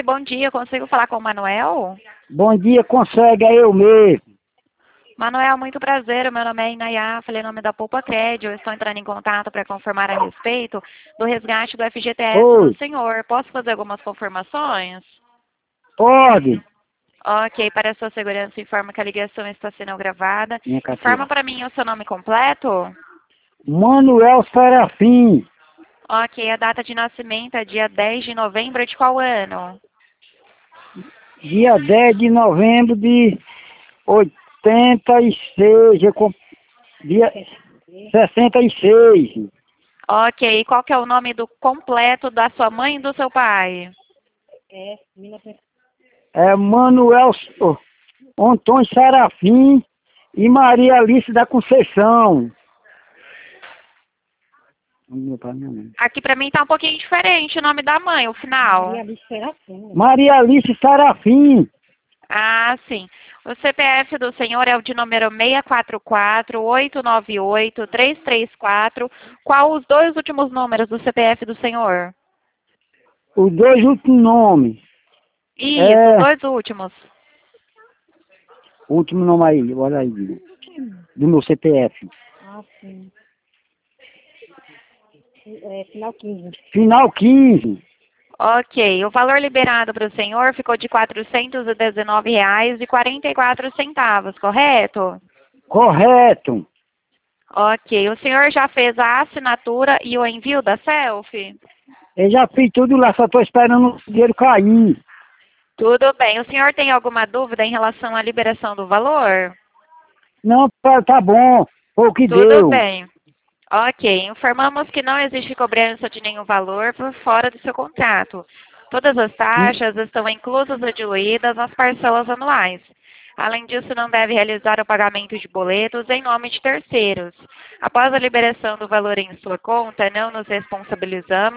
Oi, bom dia. Consigo falar com o Manuel? Bom dia, consegue, é eu mesmo. Manuel, muito prazer. O meu nome é Inayá, falei em nome da Poupa Crédito. Eu estou entrando em contato para confirmar a respeito do resgate do FGTS do Oi, senhor. Posso fazer algumas confirmações? pode? Ok, para a sua segurança, informa que a ligação está sendo gravada. Minha Informa carteira. para mim o seu nome completo. Manuel Serafim, Ok, a data de nascimento é dia 10 de novembro de qual ano? dia 10 de novembro de 86, dia 66. Ok, e qual que é o nome do completo da sua mãe e do seu pai? É Manuel Antônio Serafim e Maria Alice da Conceição. Meu pai, minha mãe. Aqui para mim tá um pouquinho diferente o nome da mãe, o final. Maria Alice Serafim, Ah, sim. O CPF do senhor é o de número 644-898-334. Qual os dois últimos números do CPF do senhor? os dois últimos nomes. Isso, os É, dois últimos. o último nome aí, olha aí, do meu CPF. Final 15. Ok, o valor liberado para o senhor ficou de R$ 419,44, correto? Correto. Ok, o senhor já fez a assinatura e o envio da selfie? Eu já fiz tudo lá, só estou esperando o dinheiro cair. Tudo bem. O senhor tem alguma dúvida em relação à liberação do valor? Não, tá bom. Foi o que Tudo deu. bem. Ok, informamos que não existe cobrança de nenhum valor por fora do seu contrato. Todas as taxas estão inclusas e diluídas nas parcelas anuais. Além disso, não deve realizar o pagamento de boletos em nome de terceiros. Após a liberação do valor em sua conta, não nos responsabilizamos